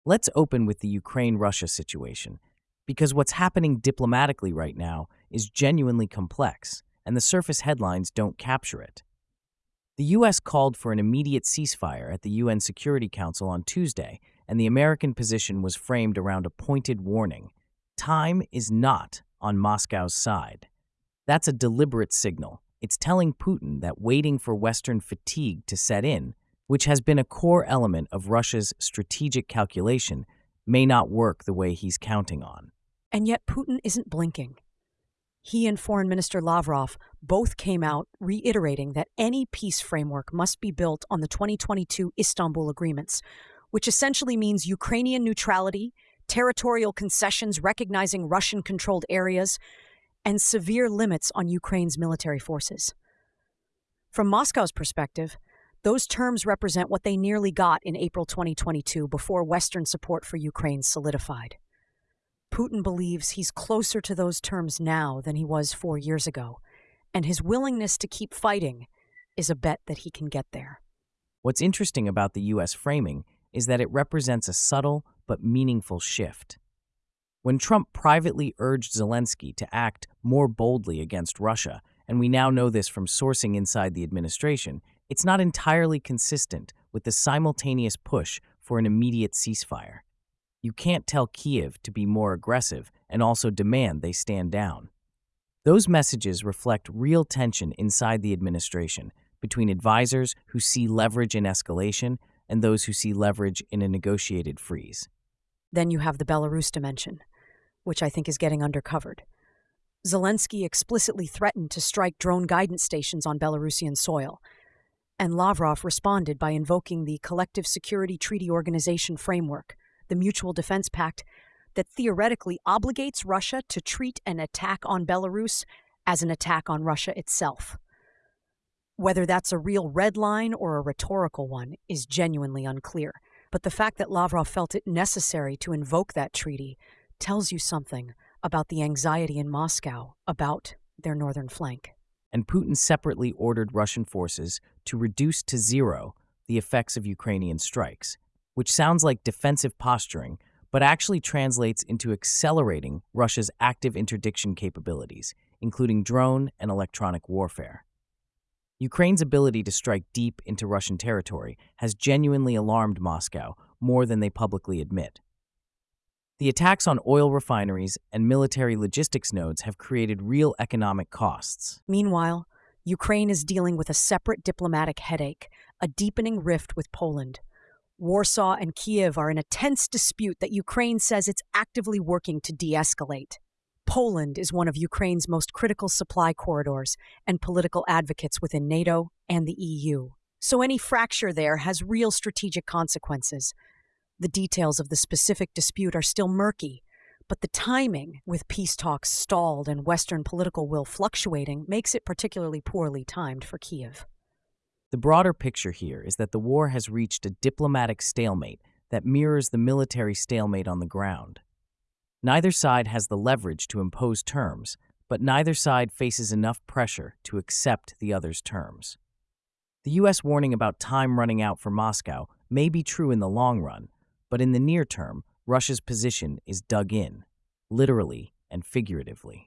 Let's open with the Ukraine-Russia situation, because what's happening diplomatically right now is genuinely complex, and the surface headlines don't capture it. The U.S. called for an immediate ceasefire at the UN Security Council on Tuesday, and the American position was framed around a pointed warning. Time is not on Moscow's side. That's a deliberate signal. It's telling Putin that waiting for Western fatigue to set in, which has been a core element of Russia's strategic calculation, may not work the way he's counting on. And yet Putin isn't blinking. He and Foreign Minister Lavrov both came out reiterating that any peace framework must be built on the 2022 Istanbul agreements, which essentially means Ukrainian neutrality, territorial concessions recognizing Russian-controlled areas, and severe limits on Ukraine's military forces. From Moscow's perspective, those terms represent what they nearly got in April 2022 before Western support for Ukraine solidified. Putin believes he's closer to those terms now than he was 4 years ago, and his willingness to keep fighting is a bet that he can get there. What's interesting about the U.S. framing is that it represents a subtle but meaningful shift. When Trump privately urged Zelensky to act more boldly against Russia, and we now know this from sourcing inside the administration, it's not entirely consistent with the simultaneous push for an immediate ceasefire. You can't tell Kyiv to be more aggressive and also demand they stand down. Those messages reflect real tension inside the administration between advisors who see leverage in escalation and those who see leverage in a negotiated freeze. Then you have the Belarus dimension, which I think is getting undercovered. Zelensky explicitly threatened to strike drone guidance stations on Belarusian soil, and Lavrov responded by invoking the Collective Security Treaty Organization framework, the Mutual Defense Pact, that theoretically obligates Russia to treat an attack on Belarus as an attack on Russia itself. Whether that's a real red line or a rhetorical one is genuinely unclear, but the fact that Lavrov felt it necessary to invoke that treaty tells you something about the anxiety in Moscow about their northern flank. And Putin separately ordered Russian forces to reduce to zero the effects of Ukrainian strikes, which sounds like defensive posturing, but actually translates into accelerating Russia's active interdiction capabilities, including drone and electronic warfare. Ukraine's ability to strike deep into Russian territory has genuinely alarmed Moscow more than they publicly admit. The attacks on oil refineries and military logistics nodes have created real economic costs. Meanwhile, Ukraine is dealing with a separate diplomatic headache, a deepening rift with Poland. Warsaw and Kyiv are in a tense dispute that Ukraine says it's actively working to de-escalate. Poland is one of Ukraine's most critical supply corridors and political advocates within NATO and the EU. So any fracture there has real strategic consequences. The details of the specific dispute are still murky, but the timing, with peace talks stalled and Western political will fluctuating, makes it particularly poorly timed for Kyiv. The broader picture here is that the war has reached a diplomatic stalemate that mirrors the military stalemate on the ground. Neither side has the leverage to impose terms, but neither side faces enough pressure to accept the other's terms. The U.S. warning about time running out for Moscow may be true in the long run, but in the near term, Russia's position is dug in, literally and figuratively.